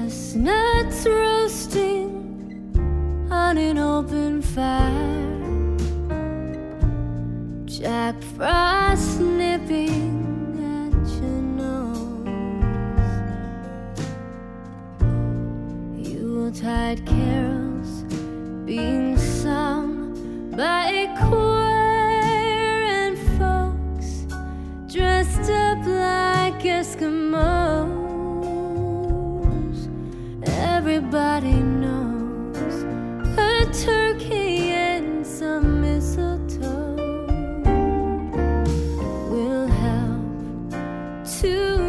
chestnuts roasting on an open fire, Jack Frost nipping at your nose, Yuletide carols being sung by a choir and folks dressed up like Eskimos. Everybody knows a turkey and some mistletoe will help to